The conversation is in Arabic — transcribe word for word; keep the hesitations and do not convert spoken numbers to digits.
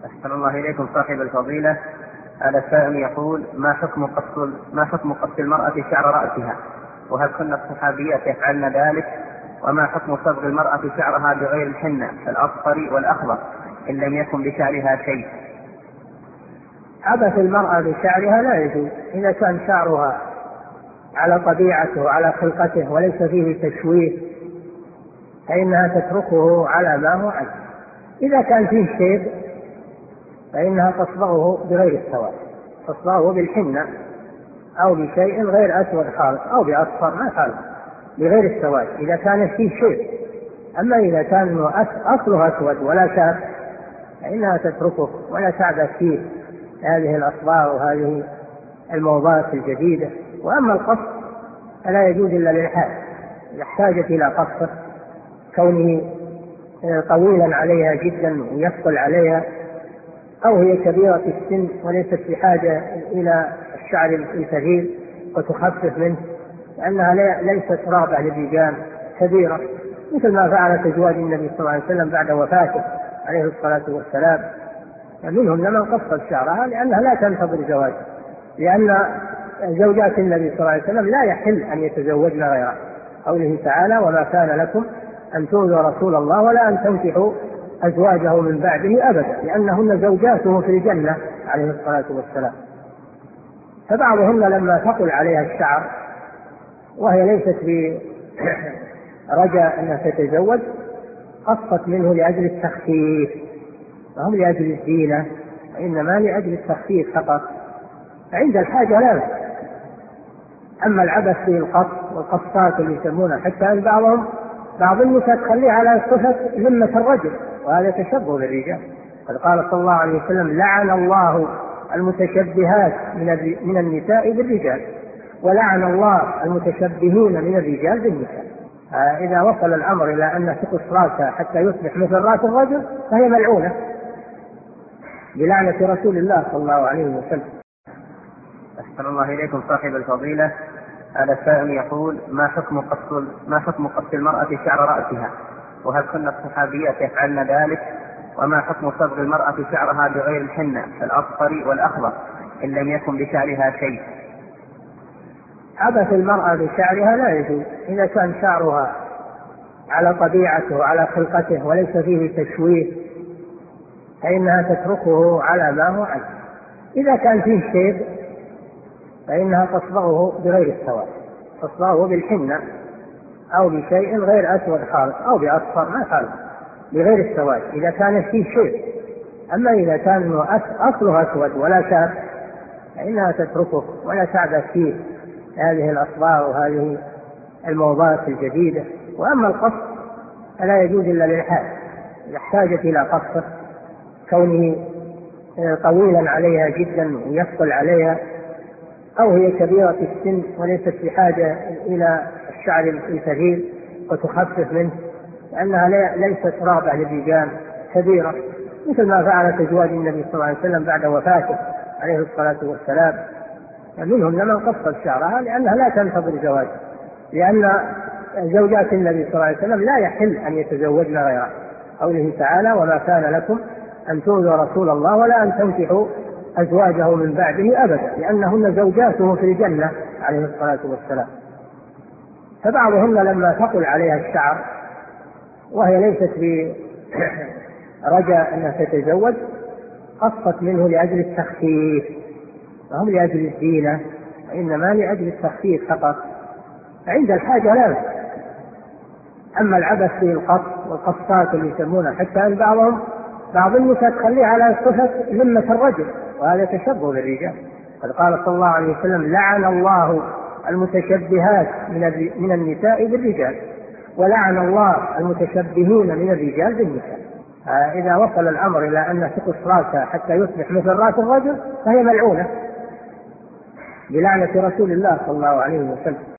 أحسن الله إليكم صاحب الفضيلة. هذا سائل يقول: ما حكم قص ما حكم قص المرأة شعر رأسها؟ وهل كن الصحابيات يفعلن ذلك؟ وما حكم صبغ المرأة شعرها بغير الحنة الأصفر والأخضر إن لم يكن بشعرها شيء؟ عبث المرأة بشعرها لا يجوز إذا كان شعرها على طبيعته وعلى خلقته وليس فيه تشويه فإنها تتركه على ما هو عليه. إذا كان فيه شيب فإنها تصبغه بغير السواد، تصبغه بالحنة أو بشيء غير أسود خالص أو بأصفر ما خالص بغير السواد إذا كان فيه شيء. أما إذا كان أصله أسود ولا شاب فإنها تتركه ولا تعبث فيه هذه الأصباغ وهذه الموضات الجديدة. وأما القص فلا يجوز إلا للحاجة، إذا احتاجت إلى قصه كونه طويلا عليها جدا ويثقل عليها، أو هي كبيرة في السن وليست بحاجة إلى الشعر الكثير وتخفف منه، لأنها ليست رغبة للرجال كبيرة، مثل ما فعلت أزواج النبي صلى الله عليه وسلم بعد وفاته عليه الصلاة والسلام. منهم من قصت شعرها لأنها لا تنتظر زواج، لأن زوجات النبي صلى الله عليه وسلم لا يحل أن يتزوجن غيره، قوله تعالى: وما كان لكم أن تؤذوا رسول الله ولا أن تنكحوا أزواجه من بعده أبدا، لأنهن زوجاته في الجنة عليه الصلاة والسلام. فبعضهن لما ثقل عليها الشعر وهي ليست برجاء أنها تتزوج قصت منه لأجل التخفيف، وهم لأجل الزينة، وإنما لأجل التخفيف فقط، فعند الحاجة لا بأس. أما العبث في القص والقصات اللي يسمونها، حتى أن بعضهم بعض النساء تخليه على صفة لمة الرجل، وهذا تشبه بالرجال. قد قال صلى الله عليه وسلم: لعن الله المتشبهات من النساء بالرجال، ولعن الله المتشبهين من الرجال بالنساء. إذا وصل الأمر إلى أن تقص رأسها حتى يصبح مثل رأس الرجل فهي ملعونة بلعنة رسول الله صلى الله عليه وسلم. أحسن الله إليكم صاحب الفضيلة. هذا سائل يقول: ما حكم قص ما حكم قص المرأة شعر رأسها؟ وهل كن الصحابيات يفعلن ذلك؟ وما حكم صبغ المرأة شعرها بغير الحنة الأصفر والأخضر إن لم يكن بشعرها شيء؟ عبث المرأة بشعرها لا يجوز إذا كان شعرها على طبيعته وعلى خلقته وليس فيه تشويه فإنها تتركه على ما هو عليه. إذا كان فيه شيب فإنها تصبغه بغير السواد، تصبغه بالحنة أو بشيء غير أسود خالص أو بأصفر ما خالص بغير السواد إذا كان فيه شيء. أما إذا كان أصله أسود ولا شاب فإنها تتركه ولا تعبث فيه هذه الأصباغ وهذه الموضات الجديدة. وأما القص فلا يجوز إلا للحاجة، إذا احتاجت إلى قصه كونه طويلا عليها جدا ويثقل عليها، أو هي كبيرة في السن وليست بحاجة إلى الشعر الكثير وتخفف منه، لأنها ليست رغبة للرجال كبيرة، مثل ما فعلت أزواج النبي صلى الله عليه وسلم بعد وفاته عليه الصلاة والسلام. منهم من قصت شعرها لأنها لا تنتظر زواج، لأن زوجات النبي صلى الله عليه وسلم لا يحل أن يتزوجن غيره، قوله تعالى: وما كان لكم أن تؤذوا رسول الله ولا أن تنكحوا أزواجه من بعده أبدا، لأنهن زوجاته في الجنة عليه الصلاة والسلام. فبعضهن لما ثقل عليها الشعر وهي ليست برجاء أنها تتزوج قصت منه لأجل التخفيف، وهم لأجل الزينة، وإنما لأجل التخفيف فقط، عند الحاجة لا بأس. أما العبث في القص والقصات اللي يسمونها، حتى أن بعضهم بعض النساء تخليه على صفة لمة الرجل، وهذا تشبه بالرجال. قد قال صلى الله عليه وسلم: لعن الله المتشبهات من النساء بالرجال، ولعن الله المتشبهين من الرجال بالنساء. إذا وصل الأمر إلى أن تقص رأسها حتى يصبح مثل رأس الرجل فهي ملعونة بلعنة رسول الله صلى الله عليه وسلم.